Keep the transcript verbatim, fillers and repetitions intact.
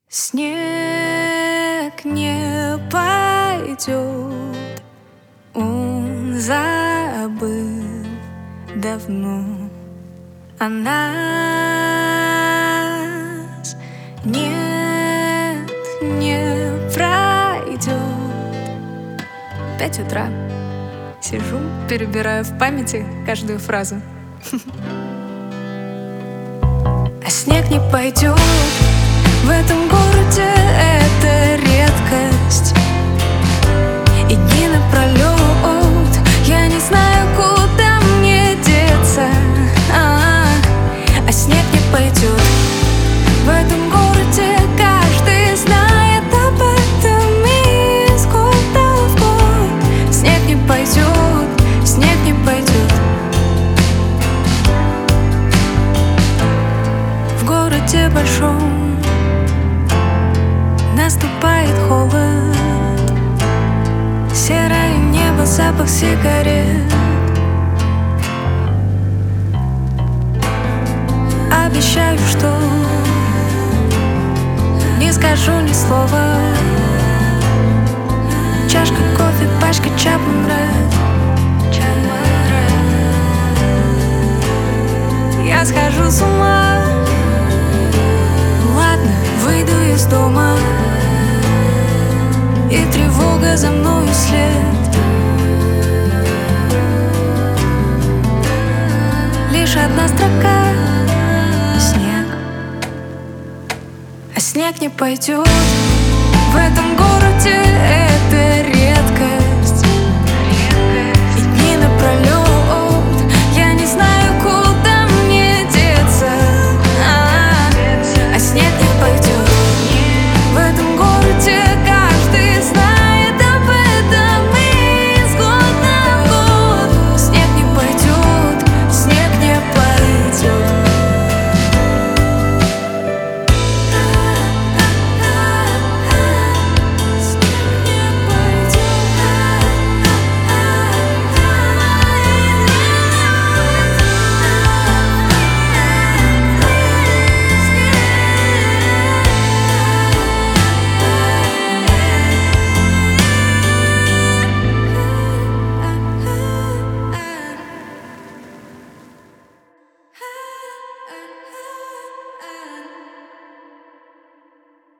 Снег не пойдет, он забыл давно о нас. Нет, не пройдет. Пять утра. Сижу, перебираю в памяти каждую фразу. А снег не пойдет. В этом городе это редкость. И дни напролет я не знаю, куда мне деться. А, -а, -а, снег не пойдет. В этом городе каждый знает об этом из года в год. Снег не пойдет, снег не пойдет. В городе большом наступает холод, серое небо, запах сигарет. Обещаю, что не скажу ни слова. Чашка кофе, пачка Chapman Red. Я схожу с ума. Ладно, выйду из дома, и тревога за мною след. Лишь одна строка — снег. А снег не пойдет. В этом городе это